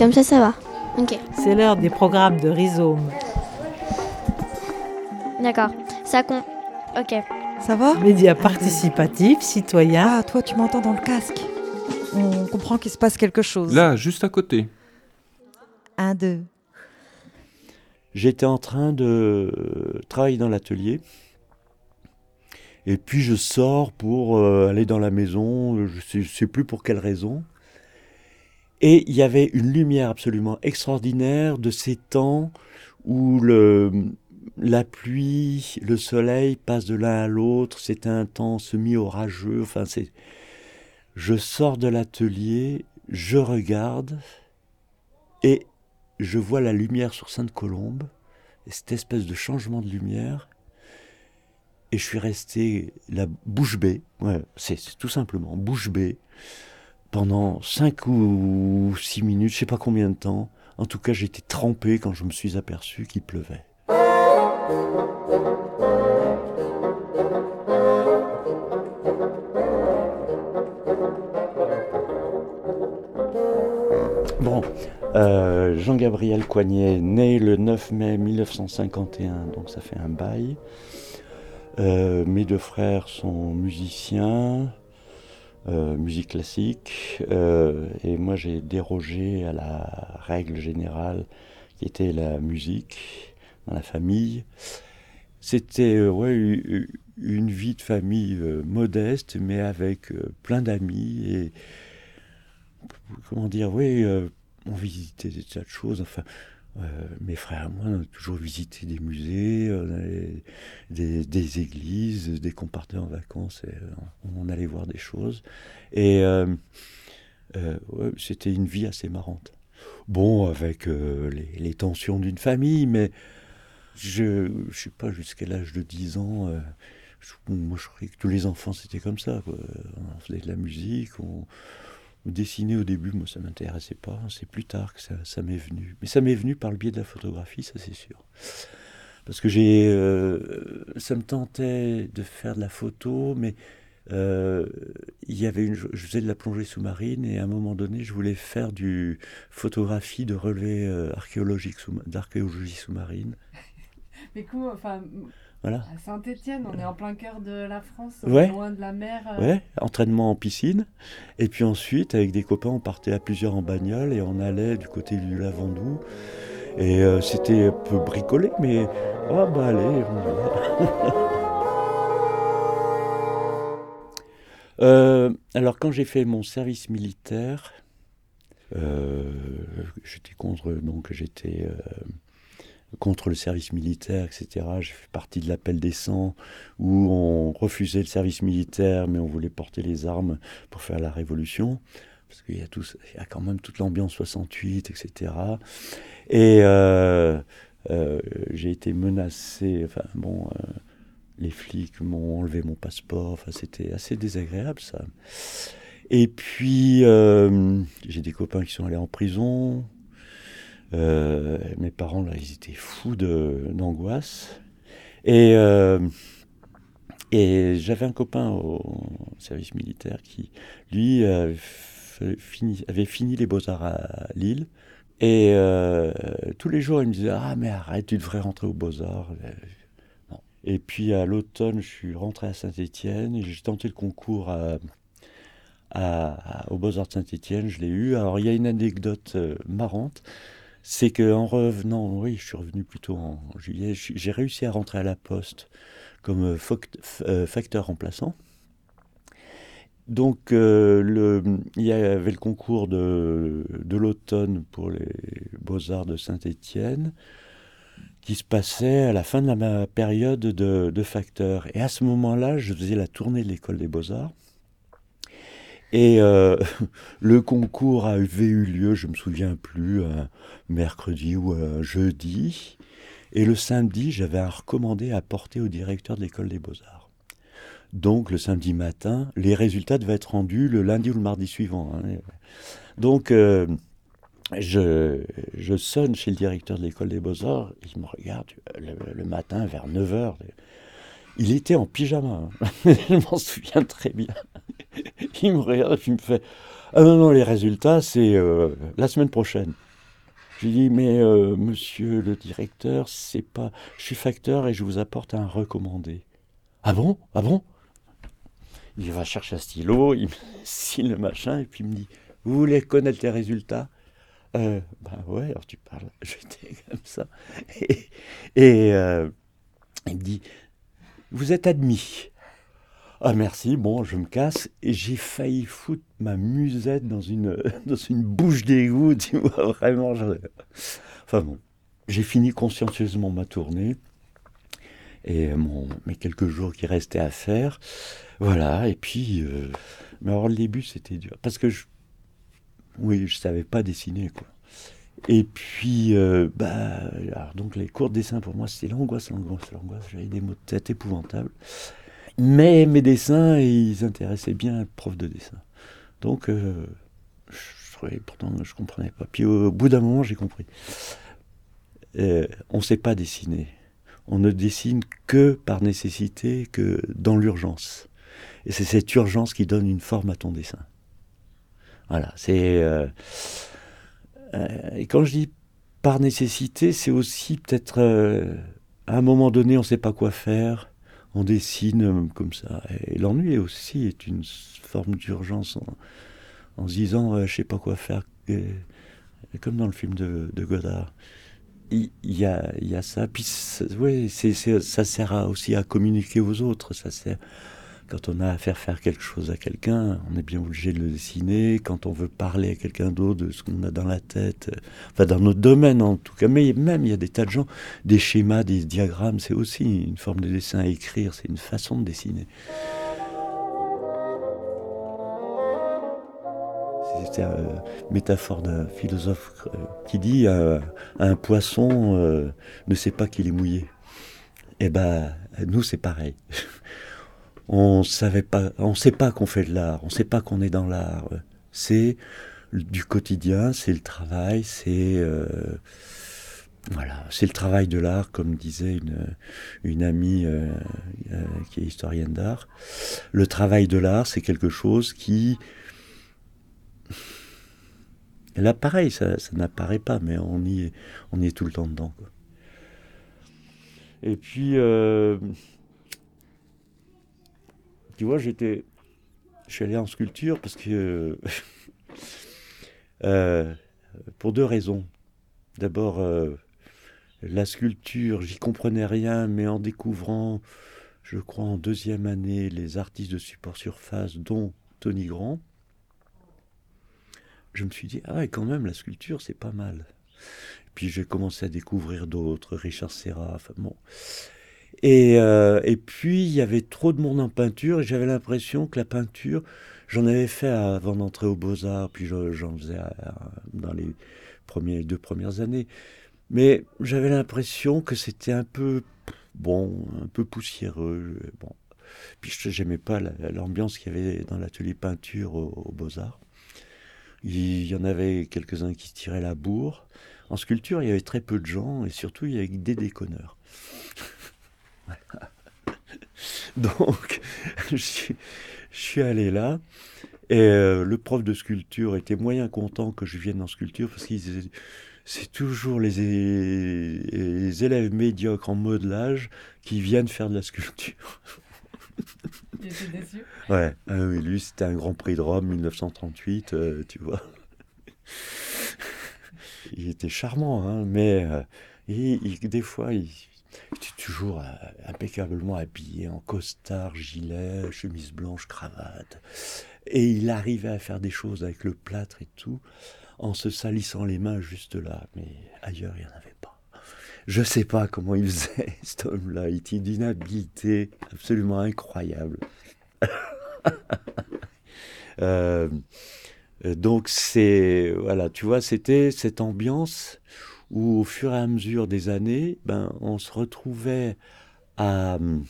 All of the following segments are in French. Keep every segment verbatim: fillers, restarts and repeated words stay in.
comme ça, ça va. Ok. C'est l'heure des programmes de Rhizome. D'accord. Ça compte. Ok. Ça va ? Médias participatifs, citoyens. Ah, toi, tu m'entends dans le casque. On comprend qu'il se passe quelque chose. Là, juste à côté. Un, deux. J'étais en train de travailler dans l'atelier. Et puis je sors pour euh, aller dans la maison, je sais, je sais plus pour quelle raison. Et il y avait une lumière absolument extraordinaire de ces temps où le, la pluie, le soleil passent de l'un à l'autre. C'est un temps semi-orageux. Enfin, c'est... Je sors de l'atelier, je regarde et je vois la lumière sur Sainte-Colombe, et cette espèce de changement de lumière. Et je suis resté la bouche bée, ouais, c'est, c'est tout simplement bouche bée, pendant cinq ou six minutes, je ne sais pas combien de temps. En tout cas, j'étais trempé quand je me suis aperçu qu'il pleuvait. Bon, euh, Jean-Gabriel Coignet, né le neuf mai mille neuf cent cinquante et un, donc ça fait un bail. Euh, mes deux frères sont musiciens, euh, musique classique, euh, et moi j'ai dérogé à la règle générale qui était la musique dans la famille. C'était euh, ouais, une vie de famille euh, modeste, mais avec euh, plein d'amis et comment dire, oui, euh, on visitait des tas de choses, enfin. Euh, mes frères et moi, on a toujours visité des musées, euh, des, des églises, dès qu'on partait en vacances, et, euh, on allait voir des choses. Et euh, euh, ouais, c'était une vie assez marrante. Bon, avec euh, les, les tensions d'une famille, mais je ne sais pas, jusqu'à l'âge de dix ans, euh, je, moi je croyais que tous les enfants c'était comme ça, quoi. On faisait de la musique, on... Dessiner au début, moi ça ne m'intéressait pas, c'est plus tard que ça, ça m'est venu. Mais ça m'est venu par le biais de la photographie, ça c'est sûr. Parce que j'ai, euh, ça me tentait de faire de la photo, mais euh, il y avait une, je faisais de la plongée sous-marine et à un moment donné je voulais faire du photographie de relevé euh, archéologique sous, d'archéologie sous-marine. Mais comment, enfin... Voilà. À Saint-Étienne, on est en plein cœur de la France, on ouais. est loin de la mer. Euh... Ouais, entraînement en piscine. Et puis ensuite, avec des copains, on partait à plusieurs en bagnole et on allait du côté du Lavandou. Et euh, c'était un peu bricolé, mais ah bah allez, on y va. euh, alors quand j'ai fait mon service militaire, euh, j'étais contre, donc j'étais... Euh, contre le service militaire, et cetera. J'ai fait partie de l'appel des cent où on refusait le service militaire, mais on voulait porter les armes pour faire la révolution, parce qu'il y a, tout, il y a quand même toute l'ambiance soixante-huit, et cetera. Et euh, euh, j'ai été menacé, enfin bon, euh, les flics m'ont enlevé mon passeport, enfin c'était assez désagréable ça. Et puis, euh, j'ai des copains qui sont allés en prison. Euh, mes parents, là, ils étaient fous de, d'angoisse. Et, euh, et j'avais un copain au service militaire qui, lui, avait fini, avait fini les Beaux-Arts à Lille. Et euh, tous les jours, il me disait « Ah, mais arrête, tu devrais rentrer aux Beaux-Arts. » Non. Et puis, à l'automne, je suis rentré à Saint-Étienne et j'ai tenté le concours à, à, à, aux Beaux-Arts de Saint-Étienne. Je l'ai eu. Alors, il y a une anecdote euh, marrante. C'est qu'en revenant, oui, je suis revenu plutôt en juillet, j'ai réussi à rentrer à la Poste comme facteur remplaçant. Donc, euh, le, il y avait le concours de, de l'automne pour les Beaux-Arts de Saint-Étienne qui se passait à la fin de ma période de, de facteur. Et à ce moment-là, je faisais la tournée de l'école des Beaux-Arts. Et euh, le concours avait eu lieu, je ne me souviens plus, un mercredi ou un jeudi. Et le samedi, j'avais un recommandé à porter au directeur de l'école des Beaux-Arts. Donc le samedi matin, les résultats devaient être rendus le lundi ou le mardi suivant. Hein. Donc euh, je, je sonne chez le directeur de l'école des Beaux-Arts, il me regarde le, le matin vers neuf heures. Il était en pyjama, hein. Je m'en souviens très bien. Il me regarde et il me fait « Ah non, non, les résultats, c'est euh, la semaine prochaine. » Je lui dis, mais euh, monsieur le directeur, c'est pas... Je suis facteur et je vous apporte un recommandé. Ah bon? Ah bon? Il va chercher un stylo, il me signe le machin et puis il me dit, vous voulez connaître les résultats? euh, Ben ouais, alors tu parles. J'étais comme ça. Et, et euh, il me dit, vous êtes admis. Ah merci, bon, je me casse. Et j'ai failli foutre ma musette dans une, dans une bouche d'égout, tu vois, vraiment. j'en ai- Enfin bon, j'ai fini consciencieusement ma tournée. Et mon, mes quelques jours qui restaient à faire, voilà, et puis... euh, mais alors le début, c'était dur. Parce que, je, oui, je savais pas dessiner, quoi. Et puis, euh, bah, alors donc les cours de dessin, pour moi, c'était l'angoisse, l'angoisse, l'angoisse. J'avais des maux de tête épouvantables. Mais mes dessins, ils intéressaient bien le prof de dessin. Donc, euh, je trouvais, pourtant, je comprenais pas. Puis au bout d'un moment, j'ai compris. Euh, on ne sait pas dessiner. On ne dessine que par nécessité, que dans l'urgence. Et c'est cette urgence qui donne une forme à ton dessin. Voilà, c'est... euh, euh, et quand je dis par nécessité, c'est aussi peut-être... euh, à un moment donné, on ne sait pas quoi faire. On dessine euh, comme ça. Et l'ennui aussi est une forme d'urgence en, en se disant, euh, je ne sais pas quoi faire. Et, et comme dans le film de, de Godard. Il il y a, il y a ça. Puis, ça- ouais, c'est, c'est- ça sert à- aussi à communiquer aux autres. Ça sert, quand on a à faire faire quelque chose à quelqu'un, on est bien obligé de le dessiner. Quand on veut parler à quelqu'un d'autre de ce qu'on a dans la tête, euh, enfin dans notre domaine en tout cas. Mais même, il y a des tas de gens, des schémas, des diagrammes, c'est aussi une forme de dessin à écrire. C'est une façon de dessiner. C'est une métaphore d'un philosophe euh, qui dit euh, un poisson euh, ne sait pas qu'il est mouillé. Eh ben, nous, c'est pareil. On savait pas, on sait pas qu'on fait de l'art, on sait pas qu'on est dans l'art. C'est du quotidien, c'est le travail, c'est euh, voilà, c'est le travail de l'art, comme disait une, une amie euh, euh, qui est historienne d'art. Le travail de l'art, c'est quelque chose qui, là, pareil, ça, ça n'apparaît pas, mais on y est, on y est tout le temps dedans, quoi. Et puis, euh, tu vois, j'étais, je suis allé en sculpture parce que, euh, pour deux raisons. D'abord, euh, la sculpture, j'y comprenais rien, mais en découvrant, je crois en deuxième année, les artistes de support surface, dont Tony Grand, je me suis dit, ah ouais, quand même, la sculpture, c'est pas mal. Puis j'ai commencé à découvrir d'autres, Richard Serra, enfin bon. Et, euh, et puis, il y avait trop de monde en peinture, et j'avais l'impression que la peinture, j'en avais fait avant d'entrer aux Beaux-Arts, puis je- j'en faisais à- à- dans les premiers, deux premières années. Mais j'avais l'impression que c'était un peu, bon, un peu poussiéreux. Bon. Puis je n'aimais pas la- l'ambiance qu'il y avait dans l'atelier peinture aux, aux Beaux-Arts. Il y en avait quelques-uns qui se tiraient la bourre. En sculpture, il y avait très peu de gens, et surtout, il y avait des déconneurs. Donc, je suis, je suis allé là, et euh, le prof de sculpture était moyen content que je vienne en sculpture, parce qu'il disait, c'est toujours les, é- les élèves médiocres en modelage qui viennent faire de la sculpture. Il était déçu. Ouais, ah oui, lui, c'était un Grand Prix de Rome mille neuf cent trente-huit, euh, tu vois. Il était charmant, hein, mais euh, il- il- des fois, il était toujours euh, impeccablement habillé en costard, gilet, chemise blanche, cravate. Et il arrivait à faire des choses avec le plâtre et tout, en se salissant les mains juste là. Mais ailleurs, il n'y en avait pas. Je sais pas comment il faisait, cet homme-là. Il était d'une habileté absolument incroyable. Euh, donc c'est, voilà, tu vois, c'était cette ambiance où au fur et à mesure des années, ben, on se retrouvait à hum,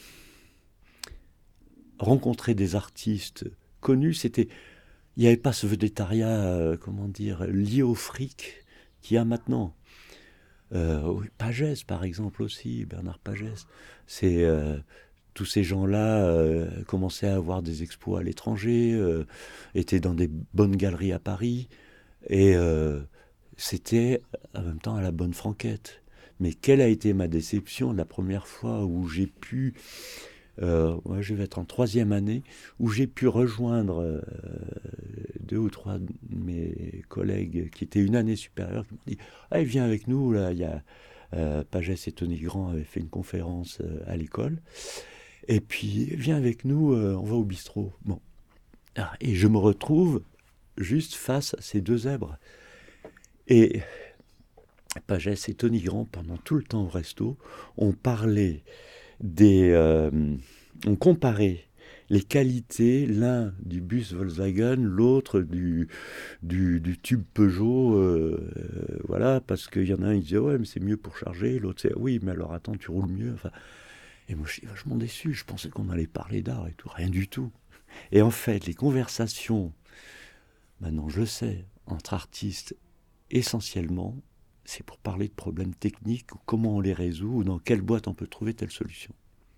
rencontrer des artistes connus. C'était, il n'y avait pas ce vedettariat, euh, comment dire, lié au fric qu'il y a maintenant. Euh, oui, Pagès, par exemple, aussi, Bernard Pagès. C'est, euh, tous ces gens-là euh, commençaient à avoir des expos à l'étranger, euh, étaient dans des bonnes galeries à Paris, et euh, c'était en même temps à la bonne franquette. Mais quelle a été ma déception la première fois où j'ai pu, euh, ouais, je vais être en troisième année, où j'ai pu rejoindre euh, deux ou trois de mes collègues qui étaient une année supérieure, qui m'ont dit « Ah, viens avec nous, là, il y a euh, Pagès et Tony Grand avaient fait une conférence euh, à l'école, et puis viens avec nous, euh, on va au bistrot. » Bon. Ah, et je me retrouve juste face à ces deux zèbres. Et Pagès et Tony Grand, pendant tout le temps au resto, ont parlé des... Euh, ont comparé les qualités, l'un du bus Volkswagen, l'autre du, du, du tube Peugeot, euh, euh, voilà, parce qu'il y en a un, il disait « Ouais, mais c'est mieux pour charger », l'autre c'est « Oui, mais alors attends, tu roules mieux », enfin... Et moi, je suis vachement déçu, je pensais qu'on allait parler d'art et tout, rien du tout. Et en fait, les conversations, maintenant je le sais, entre artistes, essentiellement, c'est pour parler de problèmes techniques, ou comment on les résout, ou dans quelle boîte on peut trouver telle solution.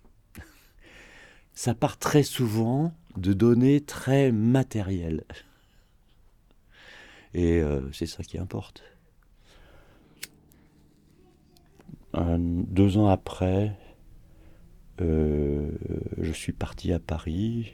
Ça part très souvent de données très matérielles. Et euh, c'est ça qui importe. Un, deux ans après, euh, je suis parti à Paris,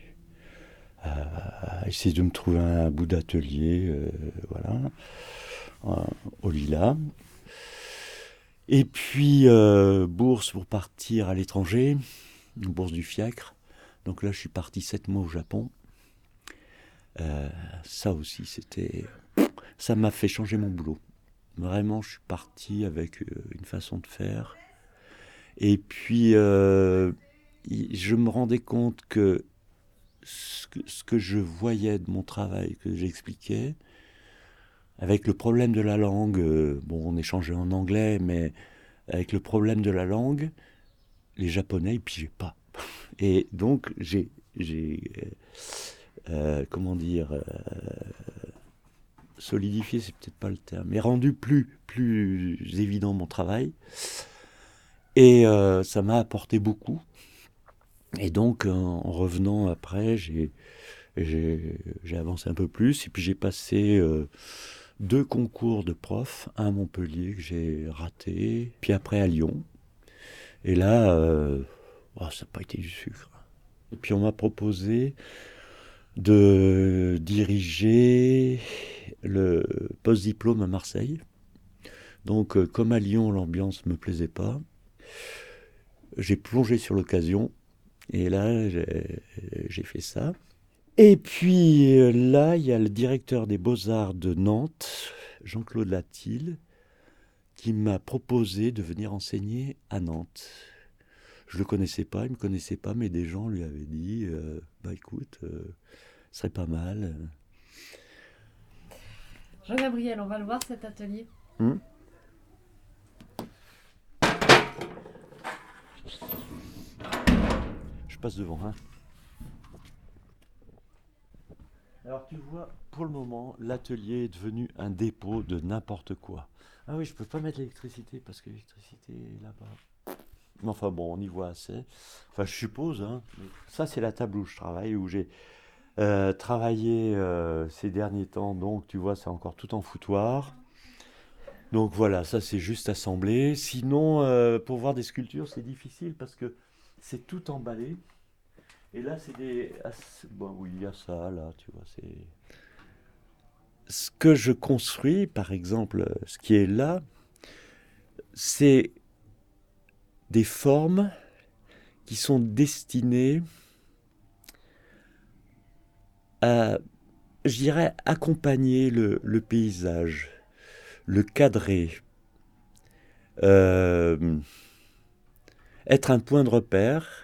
à essayer de me trouver un bout d'atelier, euh, voilà, euh, au Lilas. Et puis, euh, bourse pour partir à l'étranger, bourse du Fiacre. Donc là, je suis parti sept mois au Japon. Euh, ça aussi, c'était... Ça m'a fait changer mon boulot. Vraiment, je suis parti avec une façon de faire. Et puis, euh, je me rendais compte que ce, que ce que je voyais de mon travail, que j'expliquais, avec le problème de la langue, euh, bon, on échangeait en anglais, mais avec le problème de la langue, les Japonais, ils pigeaient pas. Et donc, j'ai, j'ai euh, comment dire, euh, solidifié, c'est peut-être pas le terme, mais rendu plus, plus évident mon travail. Et euh, ça m'a apporté beaucoup. Et donc, en, en revenant après, j'ai, j'ai, j'ai avancé un peu plus. Et puis, j'ai passé euh, deux concours de prof, un à Montpellier que j'ai raté, puis après à Lyon. Et là, euh, oh, ça n'a pas été du sucre. Et puis, on m'a proposé de diriger le post-diplôme à Marseille. Donc, euh, comme à Lyon, l'ambiance ne me plaisait pas, j'ai plongé sur l'occasion. Et là, j'ai, j'ai fait ça. Et puis euh, là, il y a le directeur des Beaux-Arts de Nantes, Jean-Claude Latil, qui m'a proposé de venir enseigner à Nantes. Je ne le connaissais pas, il ne me connaissait pas, mais des gens lui avaient dit euh, « Bah écoute, euh, ce serait pas mal. » Jean-Gabriel, on va le voir cet atelier. Hum Je passe devant. Hein. Alors tu vois, pour le moment, l'atelier est devenu un dépôt de n'importe quoi. Ah oui, je peux pas mettre l'électricité parce que l'électricité est là-bas. Mais enfin bon, on y voit assez. Enfin, je suppose. Hein. Ça, c'est la table où je travaille, où j'ai euh, travaillé euh, ces derniers temps. Donc, tu vois, c'est encore tout en foutoir. Donc voilà, ça c'est juste assemblé. Sinon, euh, pour voir des sculptures, c'est difficile parce que c'est tout emballé. Et là, c'est des... Bon, oui, il y a ça, là, tu vois, c'est... Ce que je construis, par exemple, ce qui est là, c'est des formes qui sont destinées à, je dirais, accompagner le, le paysage, le cadrer, euh, être un point de repère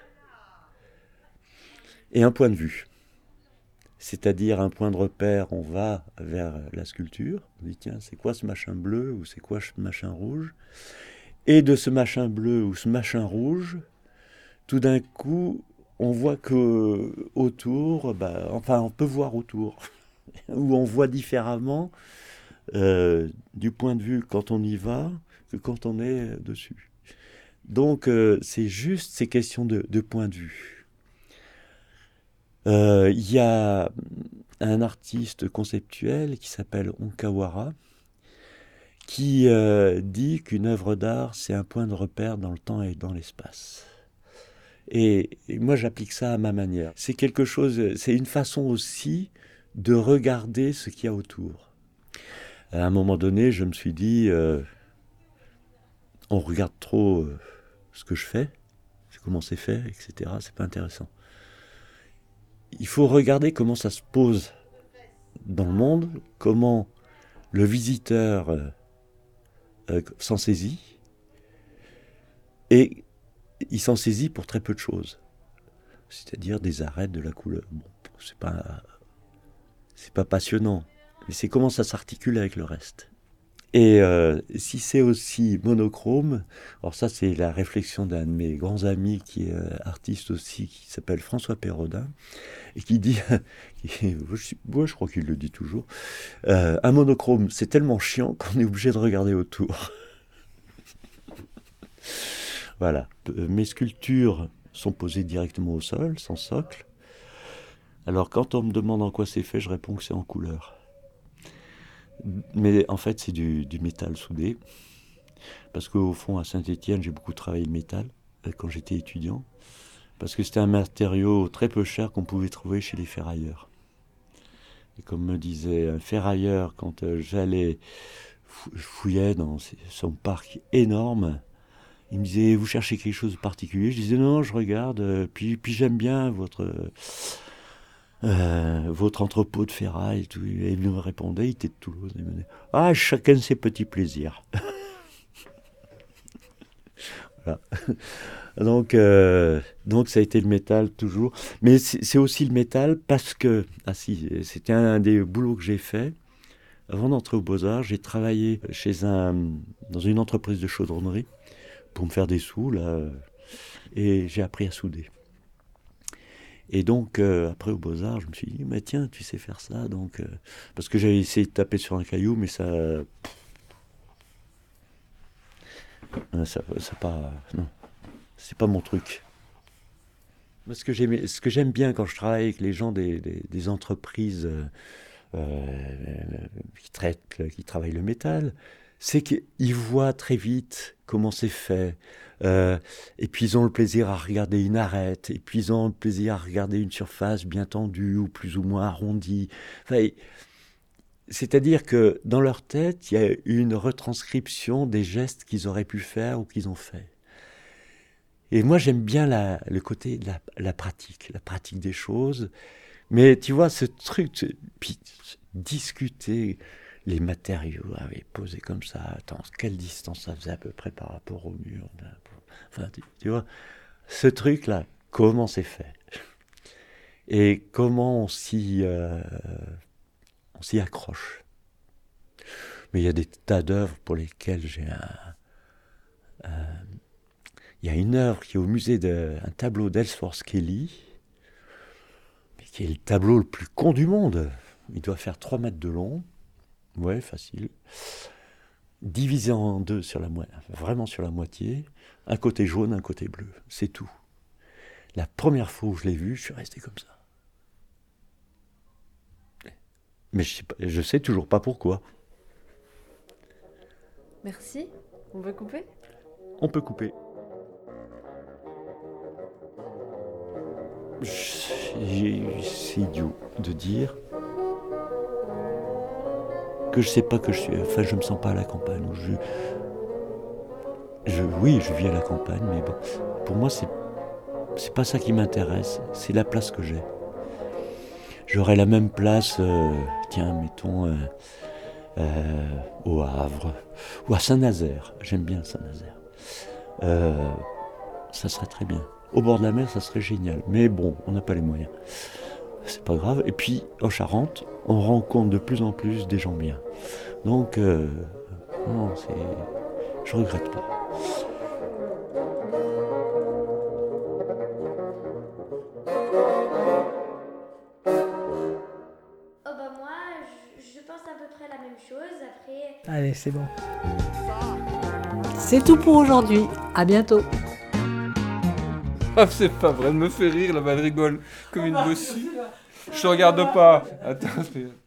et un point de vue. C'est-à-dire un point de repère, on va vers la sculpture, on dit tiens, c'est quoi ce machin bleu ou c'est quoi ce machin rouge? Et de ce machin bleu ou ce machin rouge, tout d'un coup, on voit que autour, bah, enfin on peut voir autour, ou on voit différemment euh, du point de vue quand on y va que quand on est dessus. Donc euh, c'est juste ces questions de, de point de vue. Il euh, y a un artiste conceptuel qui s'appelle Onkawara qui euh, dit qu'une œuvre d'art, c'est un point de repère dans le temps et dans l'espace. Et, et moi, j'applique ça à ma manière. C'est quelque chose, c'est une façon aussi de regarder ce qu'il y a autour. À un moment donné, je me suis dit, euh, on regarde trop euh, ce que je fais, comment c'est fait, et cetera. C'est pas intéressant. Il faut regarder comment ça se pose dans le monde, comment le visiteur euh, euh, s'en saisit, et il s'en saisit pour très peu de choses, c'est-à-dire des arêtes, de la couleur. Bon, c'est pas, c'est pas passionnant, mais c'est comment ça s'articule avec le reste. Et euh, si c'est aussi monochrome, alors ça c'est la réflexion d'un de mes grands amis qui est euh, artiste aussi, qui s'appelle François Perrodin, et qui dit, qui, je, moi je crois qu'il le dit toujours, euh, un monochrome c'est tellement chiant qu'on est obligé de regarder autour. Voilà, mes sculptures sont posées directement au sol, sans socle. Alors quand on me demande en quoi c'est fait, je réponds que c'est en couleur. Mais en fait, c'est du, du métal soudé. Parce qu'au fond, à Saint-Étienne, j'ai beaucoup travaillé le métal quand j'étais étudiant. Parce que c'était un matériau très peu cher qu'on pouvait trouver chez les ferrailleurs. Et comme me disait un ferrailleur, quand euh, j'allais, je fouillais dans son parc énorme, il me disait, vous cherchez quelque chose de particulier? Je disais, non, je regarde, euh, puis, puis j'aime bien votre... Euh, votre entrepôt de ferraille et tout. Et il me répondait, il était de Toulouse, il me disait, ah, chacun ses petits plaisirs. Voilà. Donc, euh, donc ça a été le métal toujours, mais c'est, c'est aussi le métal parce que, ah si, c'était un des boulots que j'ai fait avant d'entrer aux Beaux-Arts. J'ai travaillé chez un, dans une entreprise de chaudronnerie pour me faire des sous là, et j'ai appris à souder. Et donc, euh, après au Beaux-Arts, je me suis dit, mais tiens, tu sais faire ça. Donc, euh, parce que j'avais essayé de taper sur un caillou, mais ça. Ça, ça pas. Non, c'est pas mon truc. Parce que j'aime, ce que j'aime bien quand je travaille avec les gens des, des, des entreprises euh, euh, qui traitent, qui travaillent le métal, c'est qu'ils voient très vite comment c'est fait. Euh, et puis ils ont le plaisir à regarder une arête, et puis ils ont le plaisir à regarder une surface bien tendue ou plus ou moins arrondie. Enfin, c'est-à-dire que dans leur tête, il y a une retranscription des gestes qu'ils auraient pu faire ou qu'ils ont fait. Et moi, j'aime bien la, le côté de la, la pratique, la pratique des choses. Mais tu vois, ce truc, puis discuter les matériaux, ah oui, posés comme ça, attends, quelle distance ça faisait à peu près par rapport au mur, enfin, tu, tu vois, ce truc-là, comment c'est fait? Et comment on s'y, euh, on s'y accroche? Mais il y a des tas d'œuvres pour lesquelles j'ai un... Euh, il y a une œuvre qui est au musée, de, un tableau d'Ellsworth Kelly, qui est le tableau le plus con du monde. Il doit faire trois mètres de long. Ouais, facile. Divisé en deux, sur la mo- vraiment sur la moitié. Un côté jaune, un côté bleu. C'est tout. La première fois où je l'ai vu, je suis resté comme ça. Mais je sais, pas, je sais toujours pas pourquoi. Merci. On veut couper? On peut couper. Je- C'est idiot de dire que je sais pas que je suis, enfin je me sens pas à la campagne. Ou je, je, oui, je vis à la campagne, mais bon, pour moi c'est, c'est pas ça qui m'intéresse, c'est la place que j'ai. J'aurais la même place, euh, tiens, mettons, euh, euh, au Havre, ou à Saint-Nazaire, j'aime bien Saint-Nazaire. Euh, ça serait très bien. Au bord de la mer, ça serait génial, mais bon, on n'a pas les moyens. C'est pas grave. Et puis, en Charente, on rencontre de plus en plus des gens bien. Donc, euh, non, c'est... je regrette pas. Oh bah moi, je, je pense à peu près la même chose. Après, Allez, c'est bon. C'est tout pour aujourd'hui. À bientôt. Ah, c'est pas vrai, elle me fait rire là-bas, elle rigole comme une bossue. Je te regarde pas. Attends, c'est...